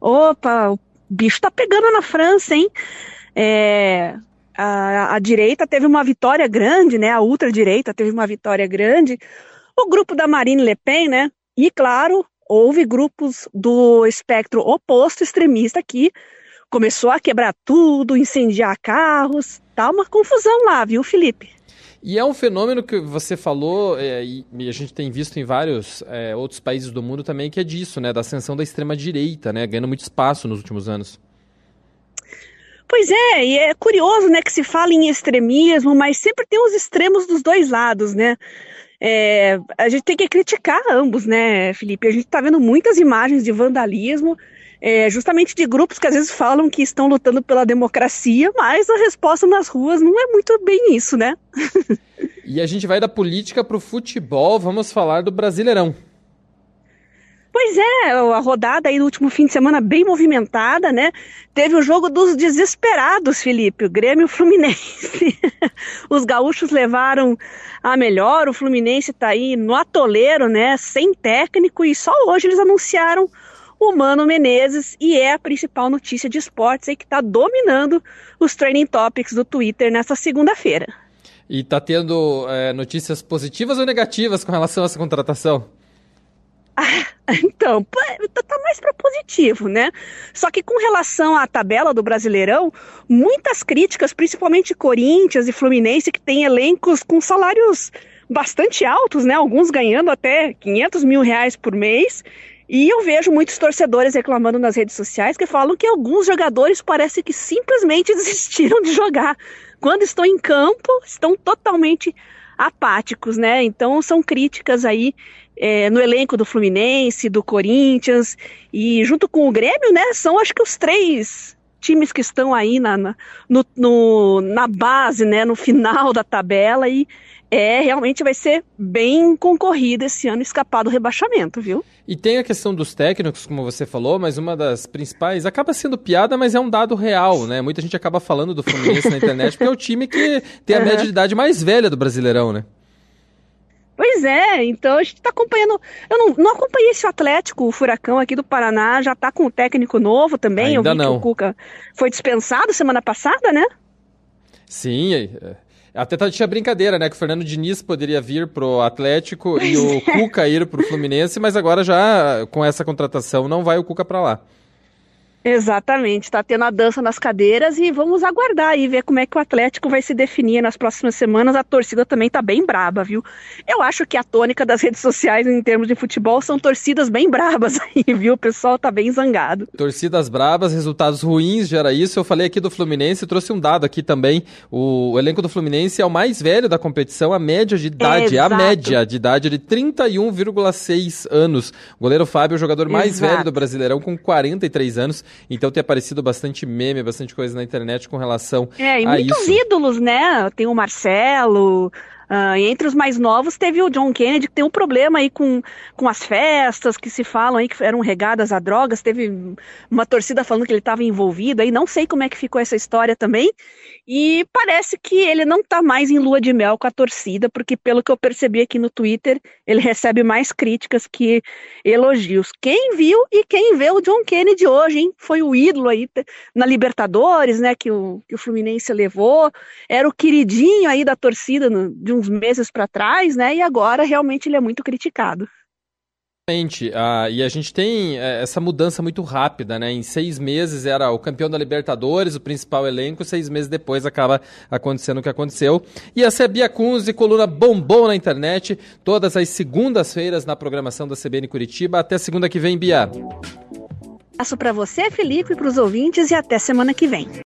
Opa, o bicho tá pegando na França, hein? A direita teve uma vitória grande, né? A ultradireita teve uma vitória grande. O grupo da Marine Le Pen, né? E, claro, houve grupos do espectro oposto extremista que começou a quebrar tudo, incendiar carros. Tá uma confusão lá, viu, Felipe? E é um fenômeno que você falou, e a gente tem visto em vários outros países do mundo também, que é disso, né? Da ascensão da extrema-direita, né? Ganhando muito espaço nos últimos anos. Pois é, e é curioso, né, que se fala em extremismo, mas sempre tem os extremos dos dois lados, né? A gente tem que criticar ambos, né, Felipe? A gente está vendo muitas imagens de vandalismo, justamente de grupos que às vezes falam que estão lutando pela democracia, mas a resposta nas ruas não é muito bem isso, né? E a gente vai da política para o futebol, vamos falar do Brasileirão. Pois é, a rodada aí no último fim de semana bem movimentada, né? Teve o jogo dos desesperados, Felipe, o Grêmio e o Fluminense. Os gaúchos levaram a melhor, o Fluminense tá aí no atoleiro, né? Sem técnico, e só hoje eles anunciaram o Mano Menezes, e é a principal notícia de esportes aí que tá dominando os trending topics do Twitter nesta segunda-feira. E tá tendo notícias positivas ou negativas com relação a essa contratação? Então, tá mais para positivo, né? Só que com relação à tabela do Brasileirão, muitas críticas, principalmente Corinthians e Fluminense, que têm elencos com salários bastante altos, né? Alguns ganhando até R$500 mil por mês. E eu vejo muitos torcedores reclamando nas redes sociais que falam que alguns jogadores parece que simplesmente desistiram de jogar. Quando estão em campo, estão totalmente apáticos, né? Então são críticas aí no elenco do Fluminense, do Corinthians, e junto com o Grêmio, né, são acho que os três times que estão aí na base, né, no final da tabela, e realmente vai ser bem concorrido esse ano escapar do rebaixamento, viu? E tem a questão dos técnicos, como você falou, mas uma das principais, acaba sendo piada, mas é um dado real, né? Muita gente acaba falando do Fluminense na internet, porque é o time que tem a média de idade mais velha do Brasileirão, né? Pois é, então a gente está acompanhando. Eu não acompanhei esse Atlético, o Furacão aqui do Paraná, já está com um técnico novo também. Ainda eu vi não. que o Cuca foi dispensado semana passada, né? Sim, até tinha brincadeira, né? Que o Fernando Diniz poderia vir pro Atlético e o Cuca ir pro Fluminense, mas agora já com essa contratação não vai o Cuca para lá. Exatamente, está tendo a dança nas cadeiras e vamos aguardar e ver como é que o Atlético vai se definir nas próximas semanas. A torcida também está bem braba, viu? Eu acho que a tônica das redes sociais em termos de futebol são torcidas bem brabas aí, viu? O pessoal está bem zangado. Torcidas brabas, resultados ruins, gera isso. Eu falei aqui do Fluminense, trouxe um dado aqui também. O elenco do Fluminense é o mais velho da competição, a média de idade, Exato. A média de idade é de 31,6 anos. O goleiro Fábio é o jogador mais velho do Brasileirão, com 43 anos. Então tem aparecido bastante meme, bastante coisa na internet com relação a isso. E muitos ídolos, né? Tem o Marcelo, e entre os mais novos teve o John Kennedy, que tem um problema aí com as festas que se falam aí que eram regadas a drogas. Teve uma torcida falando que ele estava envolvido aí, não sei como é que ficou essa história também. E parece que ele não está mais em lua de mel com a torcida, porque pelo que eu percebi aqui no Twitter, ele recebe mais críticas que elogios. Quem viu e quem vê o John Kennedy hoje, hein? Foi o ídolo aí na Libertadores, né, que o Fluminense levou, era o queridinho aí da torcida de uns meses para trás, né, e agora realmente ele é muito criticado. E a gente tem essa mudança muito rápida, né? Em 6 meses era o campeão da Libertadores, o principal elenco, 6 meses depois acaba acontecendo o que aconteceu. E essa é a Bia Kunze, coluna bombom na internet, todas as segundas-feiras na programação da CBN Curitiba. Até segunda que vem, Bia. Passo para você, Felipe, para os ouvintes, e até semana que vem.